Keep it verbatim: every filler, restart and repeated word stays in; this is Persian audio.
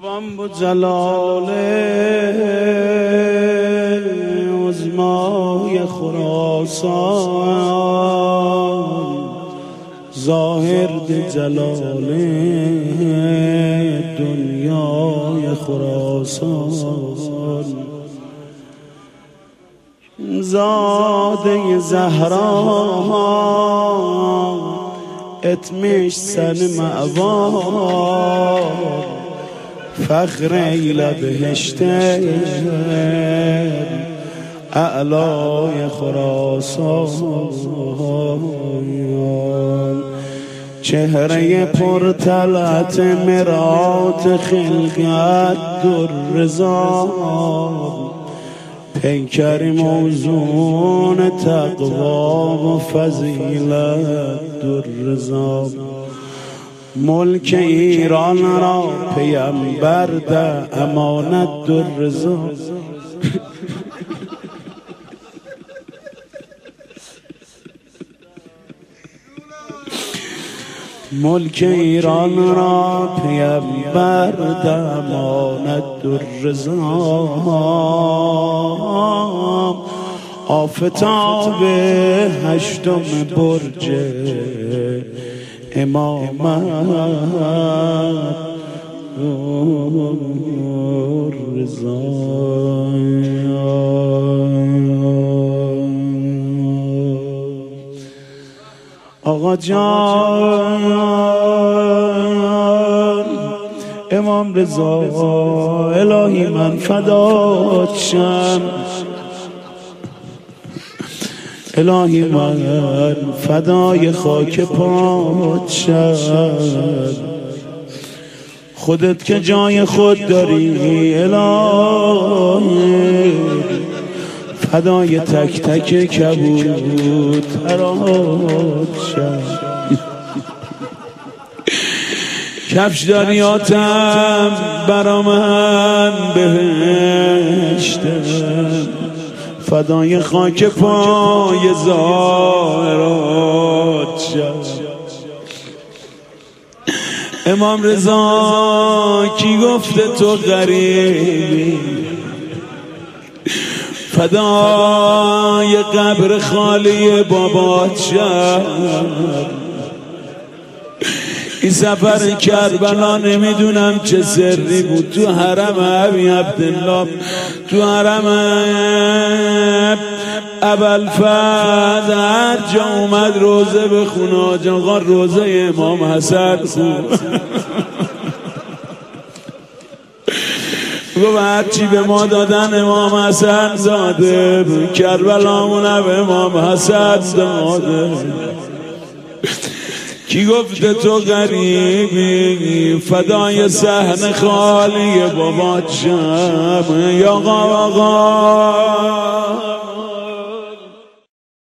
قربان با جلال عظمای خراسان، ظاهر ده جلال دنیای خراسان، زاده زهرا اتمش سن معوار، فخر ایل بهشت اعلای خراسان، چهره پرطلعت مرات خلقت در رضا، پیکر موزون تقوا و فضیلت در رضا، ملک ایران را پیمبر ده امانت در رضا. ملک ایران را پیمبر ده امانت در رضا، آفتاب هشتم برج امامت رضا. آقا جان امام رضا، الهی من فدات شم، الهی من فدای خاک پات شم، خودت که جای خود داری الهی، فدای تک تک کبوترات شم، کفش دریاتم برا من بهشتم، فدای خاک پای زائرات شم. امام رضا کی گفته تو غریبی، فدای قبر خالی بابات شم، این سفر کربلا نمیدونم چه سری بود، تو حرم ابی عبدالله، تو حرم ابوالفضل هر جا اومد روزه بخونه، آقا روزه امام حسن خون گفت هرچی به ما دادن امام حسن داده، کربلامونه به امام حسن داده. کی گفته تو غریبی، فدای صحن خالی بابات شم. یا آقا